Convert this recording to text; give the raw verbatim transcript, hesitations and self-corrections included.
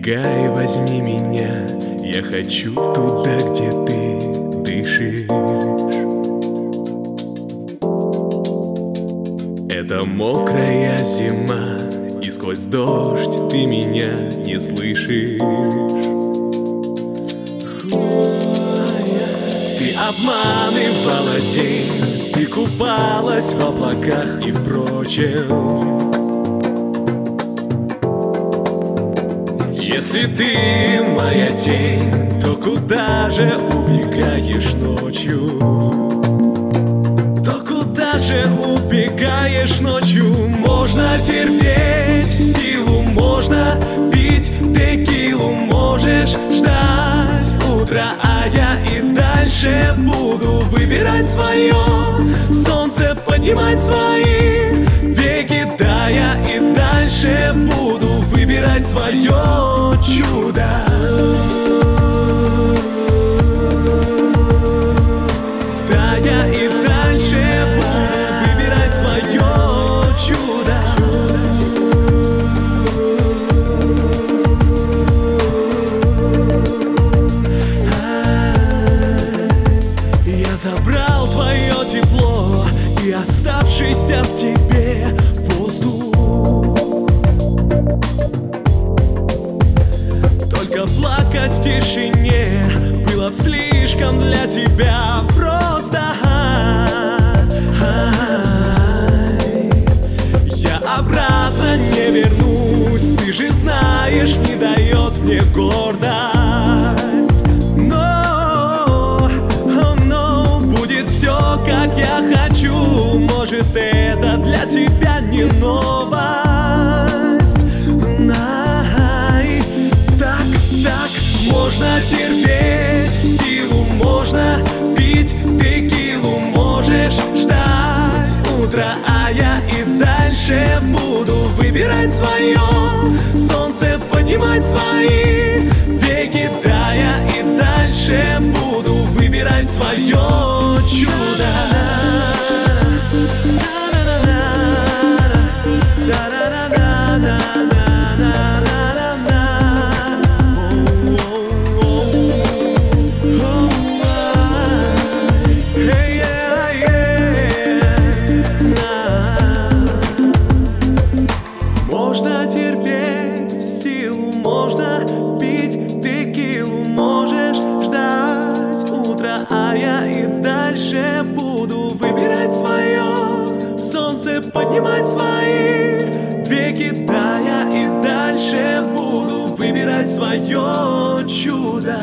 Помогай, возьми меня, я хочу туда, где ты дышишь. Это мокрая зима, и сквозь дождь ты меня не слышишь. Ты обманывала день, ты купалась в облаках и впрочем. Если ты моя тень, то куда же убегаешь ночью? То куда же убегаешь ночью? Можно терпеть силу, можно пить текилу, можешь ждать утра, а я и дальше буду выбирать свое, солнце поднимать свои веки, да, я и дальше буду выбирать свое чудо. Да, я и дальше буду выбирать свое чудо. Я забрал твое тепло и оставшийся в тебе воздух. Плакать в тишине было б слишком для тебя просто. Я обратно не вернусь, ты же знаешь, не дает мне гордость. Но, но будет все, как я хочу. Может, это для тебя не новость. Можно терпеть силу, можно пить текилу, можешь ждать утра, а я и дальше буду выбирать свое, солнце поднимать свои веки, да, я и дальше буду выбирать свое чудо. Можно терпеть силу, можно пить текилу, можешь ждать утра, а я и дальше буду выбирать свое, солнце поднимать свои веки, да, я и дальше буду выбирать свое чудо.